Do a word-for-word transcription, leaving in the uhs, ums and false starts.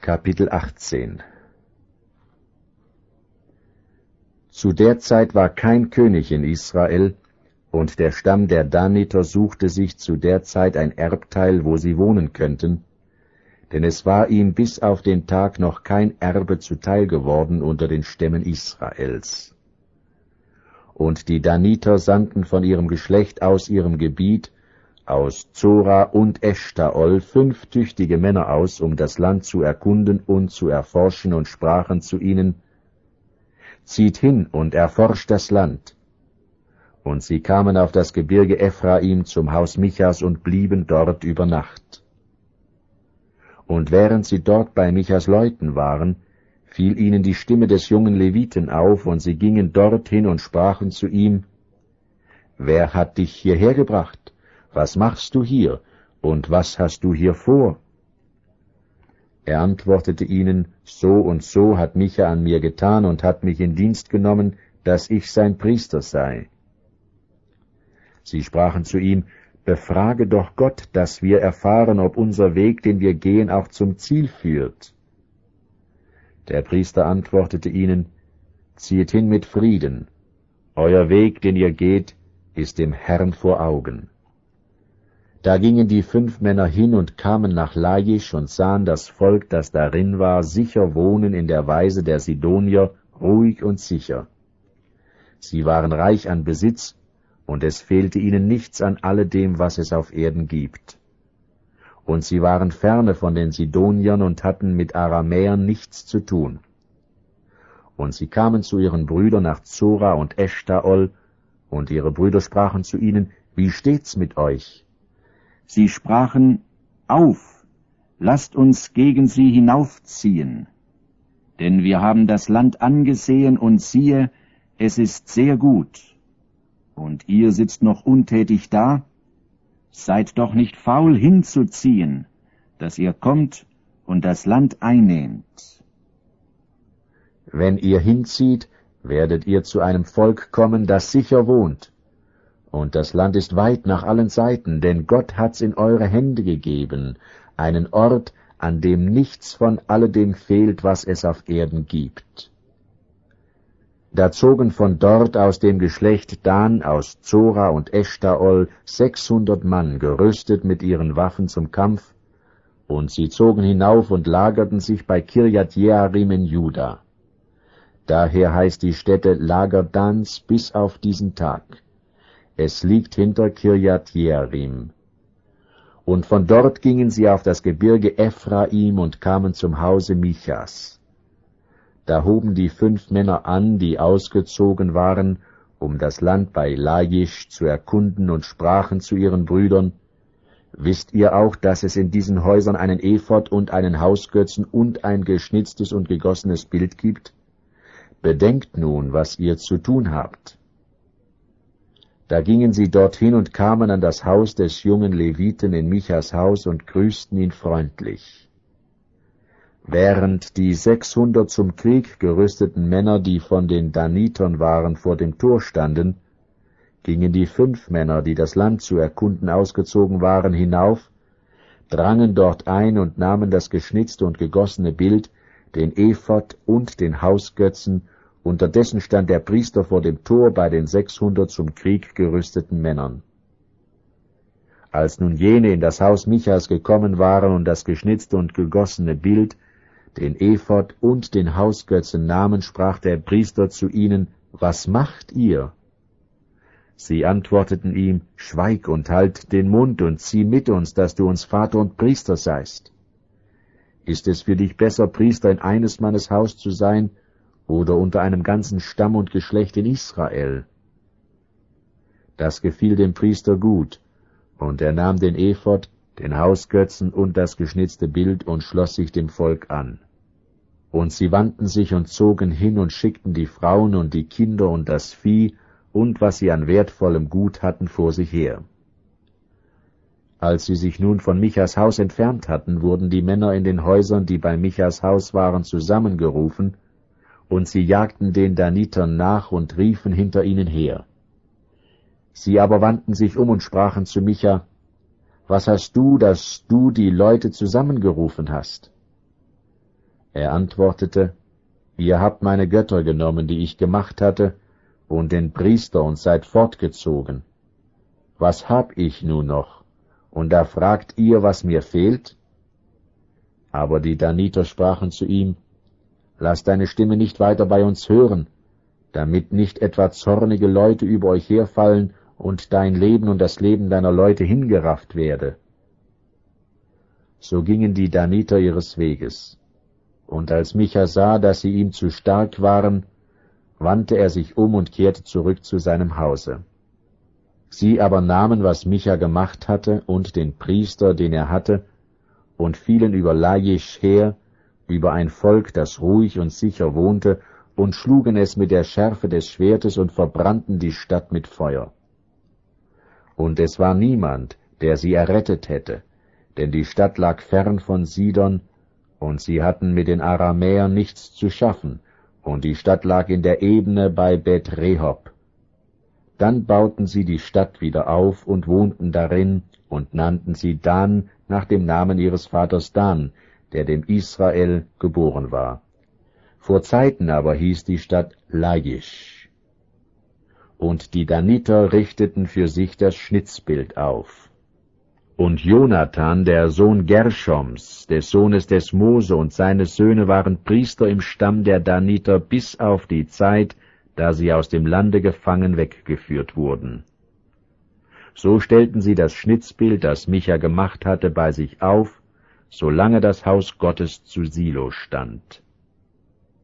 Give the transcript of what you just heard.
Kapitel achtzehn. Zu der Zeit war kein König in Israel, und der Stamm der Daniter suchte sich zu der Zeit ein Erbteil, wo sie wohnen könnten, denn es war ihm bis auf den Tag noch kein Erbe zuteil geworden unter den Stämmen Israels. Und die Daniter sandten von ihrem Geschlecht aus ihrem Gebiet, aus Zora und Eschtaol, fünf tüchtige Männer aus, um das Land zu erkunden und zu erforschen, und sprachen zu ihnen: Zieht hin und erforscht das Land. Und sie kamen auf das Gebirge Ephraim zum Haus Michas und blieben dort über Nacht. Und während sie dort bei Michas Leuten waren, fiel ihnen die Stimme des jungen Leviten auf, und sie gingen dorthin und sprachen zu ihm: Wer hat dich hierher gebracht? Was machst du hier, und was hast du hier vor? Er antwortete ihnen: So und so hat Micha an mir getan und hat mich in Dienst genommen, dass ich sein Priester sei. Sie sprachen zu ihm: Befrage doch Gott, dass wir erfahren, ob unser Weg, den wir gehen, auch zum Ziel führt. Der Priester antwortete ihnen: Zieht hin mit Frieden. Euer Weg, den ihr geht, ist dem Herrn vor Augen. Da gingen die fünf Männer hin und kamen nach Lachisch und sahen das Volk, das darin war, sicher wohnen in der Weise der Sidonier, ruhig und sicher. Sie waren reich an Besitz, und es fehlte ihnen nichts an alledem, was es auf Erden gibt. Und sie waren ferne von den Sidoniern und hatten mit Aramäern nichts zu tun. Und sie kamen zu ihren Brüdern nach Zora und Eschtaol, und ihre Brüder sprachen zu ihnen: Wie steht's mit euch? Sie sprachen: Auf, lasst uns gegen sie hinaufziehen, denn wir haben das Land angesehen, und siehe, es ist sehr gut. Und ihr sitzt noch untätig da? Seid doch nicht faul hinzuziehen, dass ihr kommt und das Land einnehmt. Wenn ihr hinzieht, werdet ihr zu einem Volk kommen, das sicher wohnt. Und das Land ist weit nach allen Seiten, denn Gott hat's in eure Hände gegeben, einen Ort, an dem nichts von alledem fehlt, was es auf Erden gibt. Da zogen von dort aus dem Geschlecht Dan, aus Zora und Eschtaol, sechshundert Mann, gerüstet mit ihren Waffen zum Kampf, und sie zogen hinauf und lagerten sich bei Kirjat Jearim in Juda. Daher heißt die Stätte Lager Dans bis auf diesen Tag. Es liegt hinter Kirjat Jearim. Und von dort gingen sie auf das Gebirge Ephraim und kamen zum Hause Michas. Da hoben die fünf Männer an, die ausgezogen waren, um das Land bei Lachisch zu erkunden, und sprachen zu ihren Brüdern: Wisst ihr auch, dass es in diesen Häusern einen Ephod und einen Hausgötzen und ein geschnitztes und gegossenes Bild gibt? Bedenkt nun, was ihr zu tun habt. Da gingen sie dorthin und kamen an das Haus des jungen Leviten in Michas Haus und grüßten ihn freundlich. Während die sechshundert zum Krieg gerüsteten Männer, die von den Danitern waren, vor dem Tor standen, gingen die fünf Männer, die das Land zu erkunden ausgezogen waren, hinauf, drangen dort ein und nahmen das geschnitzte und gegossene Bild, den Ephod und den Hausgötzen. Unterdessen stand der Priester vor dem Tor bei den sechshundert zum Krieg gerüsteten Männern. Als nun jene in das Haus Michas gekommen waren und das geschnitzte und gegossene Bild, den Ephod und den Hausgötzen nahmen, sprach der Priester zu ihnen: Was macht ihr? Sie antworteten ihm: Schweig und halt den Mund und zieh mit uns, dass du uns Vater und Priester seist. Ist es für dich besser, Priester in eines Mannes Haus zu sein, oder unter einem ganzen Stamm und Geschlecht in Israel? Das gefiel dem Priester gut, und er nahm den Ephod, den Hausgötzen und das geschnitzte Bild und schloss sich dem Volk an. Und sie wandten sich und zogen hin und schickten die Frauen und die Kinder und das Vieh und was sie an wertvollem Gut hatten vor sich her. Als sie sich nun von Michas Haus entfernt hatten, wurden die Männer in den Häusern, die bei Michas Haus waren, zusammengerufen, und sie jagten den Danitern nach und riefen hinter ihnen her. Sie aber wandten sich um und sprachen zu Micha: Was hast du, dass du die Leute zusammengerufen hast? Er antwortete, »Ihr habt meine Götter genommen, die ich gemacht hatte, und den Priester und seid fortgezogen. Was hab ich nun noch? Und da fragt ihr, was mir fehlt?« Aber die Daniter sprachen zu ihm, »Lass deine Stimme nicht weiter bei uns hören, damit nicht etwa zornige Leute über euch herfallen und dein Leben und das Leben deiner Leute hingerafft werde.« So gingen die Daniter ihres Weges. Und als Micha sah, dass sie ihm zu stark waren, wandte er sich um und kehrte zurück zu seinem Hause. Sie aber nahmen, was Micha gemacht hatte, und den Priester, den er hatte, und fielen über Laisch her, über ein Volk, das ruhig und sicher wohnte, und schlugen es mit der Schärfe des Schwertes und verbrannten die Stadt mit Feuer. Und es war niemand, der sie errettet hätte, denn die Stadt lag fern von Sidon, und sie hatten mit den Aramäern nichts zu schaffen, und die Stadt lag in der Ebene bei Bet Rehob. Dann bauten sie die Stadt wieder auf und wohnten darin und nannten sie Dan nach dem Namen ihres Vaters Dan, der dem Israel geboren war. Vor Zeiten aber hieß die Stadt Laisch. Und die Daniter richteten für sich das Schnitzbild auf. Und Jonathan, der Sohn Gershoms, des Sohnes des Mose, und seine Söhne waren Priester im Stamm der Daniter bis auf die Zeit, da sie aus dem Lande gefangen weggeführt wurden. So stellten sie das Schnitzbild, das Micha gemacht hatte, bei sich auf, solange das Haus Gottes zu Silo stand.